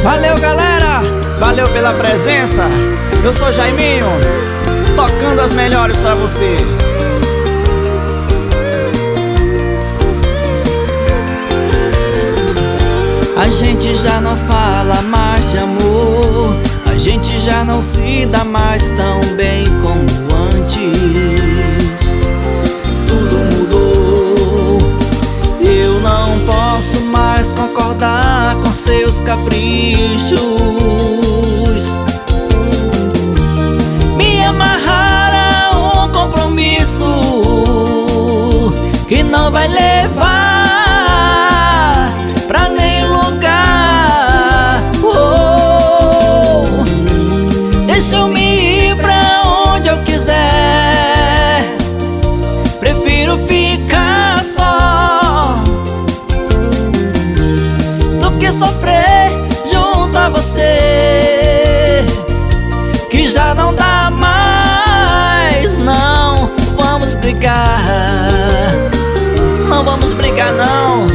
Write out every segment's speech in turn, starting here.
Valeu, galera, valeu pela presença. Eu sou Jaiminho, tocando as melhores pra você. A gente já não fala mais de amor, a gente já não se dá mais tão bem como antes. Tudo mudou, eu não posso mais concordar com seus caprichos. Me amarrar a um compromisso que não vai levar pra nenhum lugar. Deixa eu me ir pra onde eu quiser, prefiro ficar só do que sofrer junto a você, que já não dá mais. Não vamos brigar, não vamos brigar não.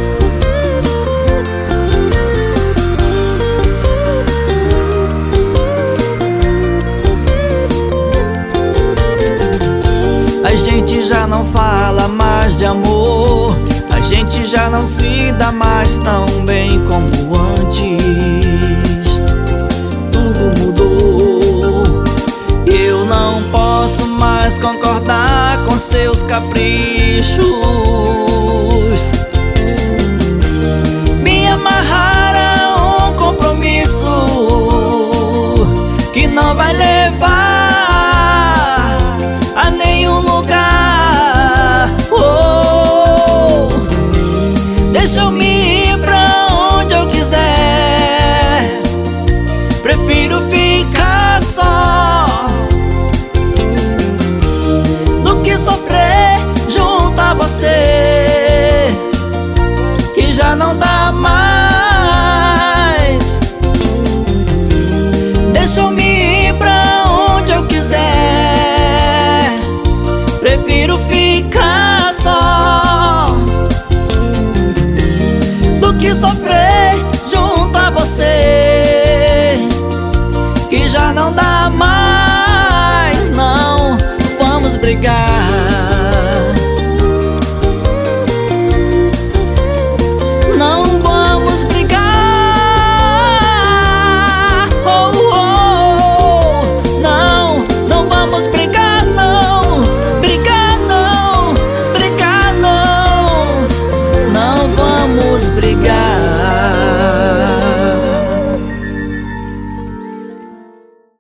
A gente já não fala mais de amor, a gente já não se dá mais tão bem como antes. Tudo mudou, eu não posso mais concordar com seus caprichos. Me amarrar a um compromisso que não vai levar a nenhum lugar. Deixa eu me ir pra onde eu quiser, prefiro ficar só do que sofrer junto a você, que já não dá mais. Deixa eu me ir pra onde eu quiser, prefiro ficar só do que sofrer junto a você, que já não dá mais. Não vamos brigar.